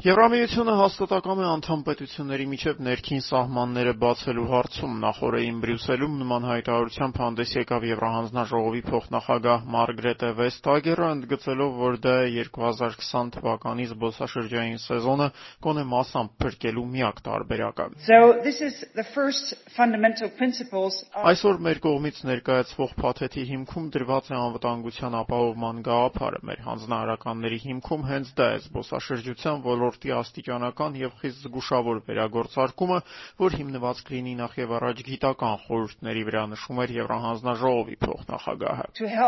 Եվրամիությունը հաստատակամ է անդամ պետությունների միջև ներքին սահմանները բացելու հարցում։ Նախօրեին Բրյուսելում նման հայտարարությամբ հանդես եկավ Եվրահանձնաժողովի փոխնախագահ Մարգրետե Վեստագերը, ընդգծելով, որ դա է 2020 թվականի զբոսաշրջային սեզոնը գոնե մասամբ փրկելու միակ տարբերակը։ Այսօր մեր կողմից ներկայացվող փաթեթի հիմքում դրված է անվտանգության ապահովման գաղափարը։ Մեր հանձնարարականների հիմքում հենց դա է զբոսաշրջության ոլորտի աստիճանական եւ խիստ զգուշավոր վերագործարկումը, որ հիմնված կլինի նախ եւ առաջ գիտական խորհուրդների վրա, նշում էր Եվրահանձնաժողովի փոխնախագահը։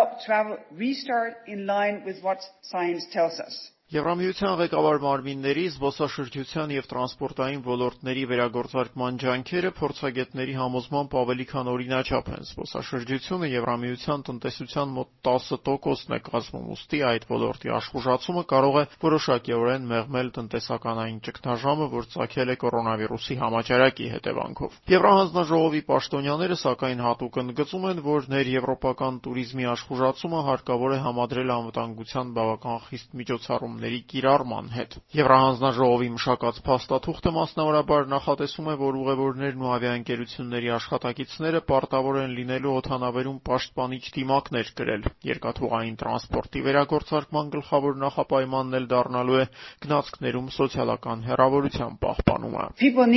Եվրամիության ղեկավար մարմինների, զբոսաշրջության եւ տրանսպորտային ոլորտների վերագործարկման ջանքերը փորձագետների համոզմամբ ավելի քան օրինաչափ են։ Զբոսաշրջությունը Եվրամիության տնտեսության մոտ 10%-ն է կազմում, ուստի այդ ոլորտի աշխուժացումը կարող է որոշակիորեն մեղմել տնտեսականային ճգնաժամը, որ ծագել է կորոնավիրուսի համաճարակի հետևանքով։ Եվրահանձնաժողովի պաշտոնյաները սակայն հատուկ ընդգծում են, որ ներեվրոպական տուրիզմի աշխուժացումը հարկավոր է համադրել անվտանգության բավական խիստ միջոցառումների կիրառման հետ։ Եվրահանձնաժողովի մշակած փաստաթուղթը մասնավորաբար նախատեսում է, որ ուղևորներն ու ավիաընկերությունների աշխատակիցները պարտավոր են լինելու օդանավերում պաշտպանիչ դիմակներ կրել։ Երկաթուղային տրանսպորտի վերագործարկման գլխավոր նախապայմանն էլ դառնալու է գնացքներում սոցիալական հեռավորության պահպանումը։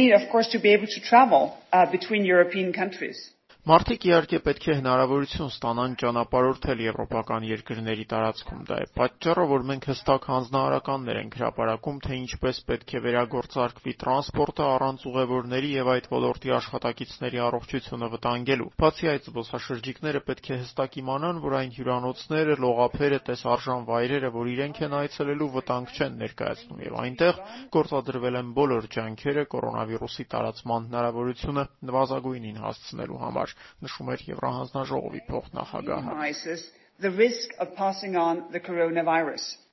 Մարդիկ իհարկե պետք է հնարավորություն ստանան ճանապարհորդել եվրոպական երկրների տարածքում։ Դա է պատճառը, որ մենք հստակ հանձնարարականներ ենք հրապարակում, թե ինչպես պետք է վերագործարկվի տրանսպորտը առանց ուղևորների եւ այդ ոլորտի աշխատակիցների առողջությունը վտանգելու։ Բացի այդ, զբոսաշրջիկները պետք է հստակ իմանան, որ այն հյուրանոցները, լողափերը, տեսարժան վայրերը, որ իրենք են այցելելու, վտանգ չեն ներկայացնում եւ այնտեղ գործադրվել են բոլոր ջանքերը կորոնավիրուսի տարածման հնարավորությունը նվազագույնին հասցնելու համար, նշում էր Եվրահանձնաժողովի փոխնախագահը։